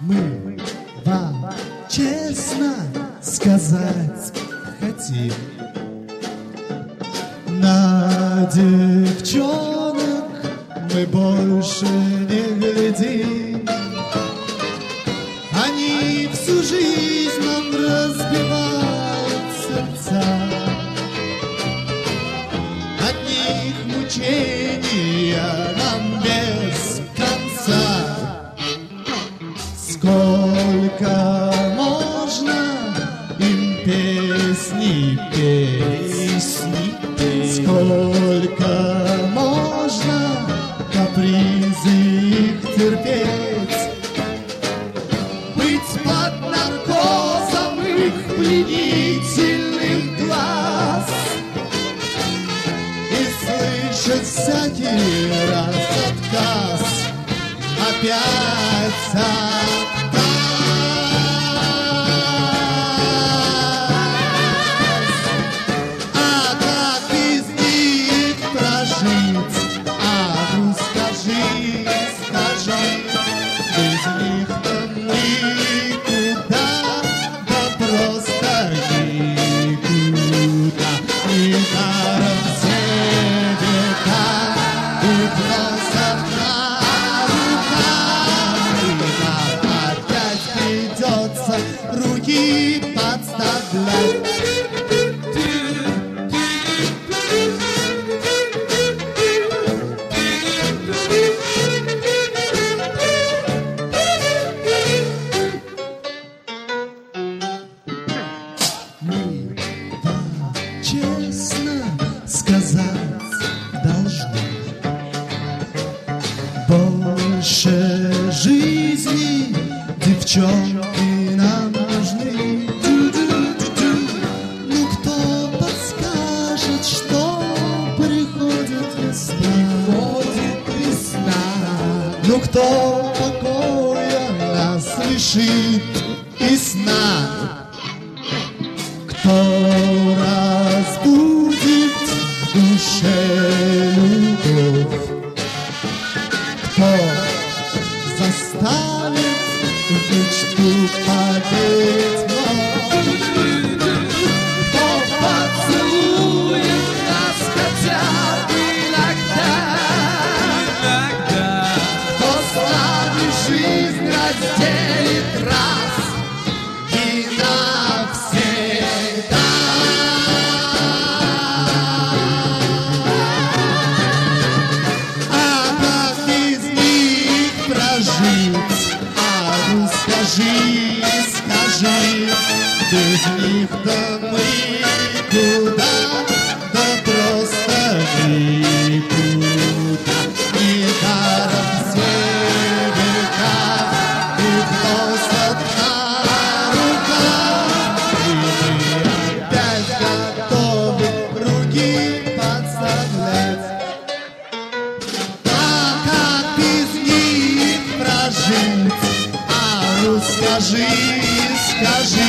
Мы вам честно сказать хотим: на девчонок мы больше не глядим. Они всю жизнь нам разбивают сердца, от них мучения нам без конца. Сколько можно им песни петь, сколько можно капризы их терпеть, быть под наркозом их пленительных глаз и слышать всякий раз отказ, опять отказ. А как без них прожить? А ну скажи, скажи, без них-то мы куда? Да просто никуда. Недаром все века их носят на руках, и нам опять придется руки подставлять. Мы вам честно сказать должны: больше жизни девчонки нам нужны. Ну кто подскажет, что приходит весна? Ну кто покоя нас лишит и сна? Кто разбудит в душе любовь? Кто заставит в мечту поверить вновь? Кто поцелует нас хотя бы иногда? Кто с нами жизнь разделит раз и навсегда? А как без них прожить? А ну скажи, скажи, без них-то мы куда? Да просто никуда. Недаром все века их носят на руках, и мы опять готовы руки подставлять. А как без них прожить? А ну скажи, скажи,